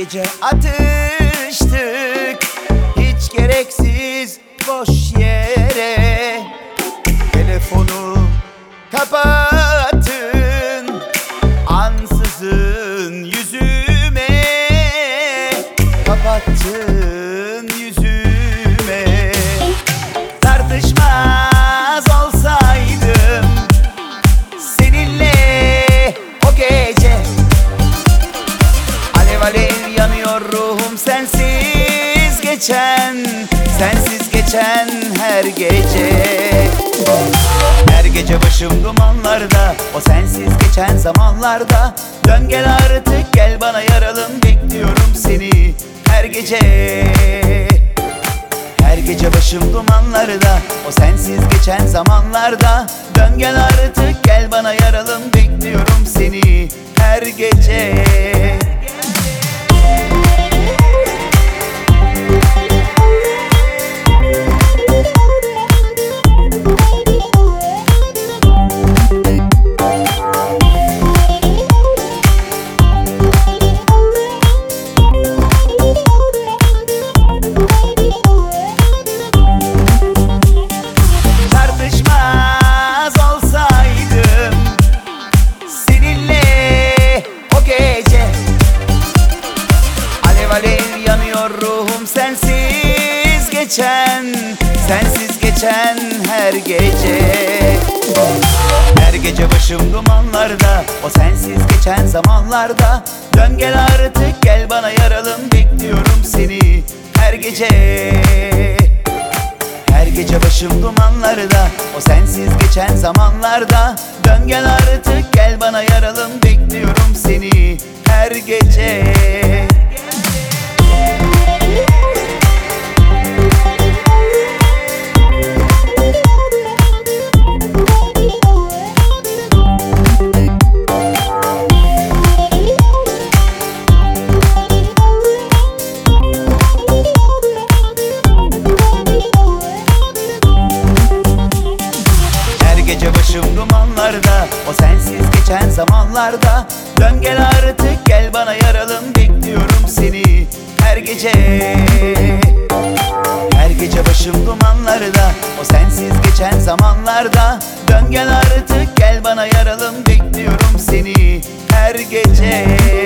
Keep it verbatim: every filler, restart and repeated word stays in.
gece atıştık hiç gereksiz boş yere. Telefonu kapattın ansızın yüzüme, kapattın yüzüme. Tartışmaz olsaydım seninle o gece, alev alev yanıyor ruhum sensiz geçen, sensiz geçen her gece. Her gece başım dumanlarda, o sensiz geçen zamanlarda. Dön gel artık gel bana yaralım, bekliyorum seni her gece. Her gece başım dumanlarda, o sensiz geçen zamanlarda. Dön gel artık gel bana yaralım, bekliyorum seni her gece. Alev yanıyor ruhum sensiz geçen, sensiz geçen her gece. Her gece başım dumanlarda, o sensiz geçen zamanlarda. Dön gel artık gel bana yaralım, bekliyorum seni her gece. Her gece başım dumanlarda, o sensiz geçen zamanlarda. Dön gel artık gel bana yaralım, bekliyorum seni her gece. Gece başım dumanlarda, o sensiz geçen zamanlarda. Dön gel artık gel bana yaralım, bekliyorum seni her gece. Her gece başım dumanlarda, o sensiz geçen zamanlarda. Dön gel artık gel bana yaralım, bekliyorum seni her gece.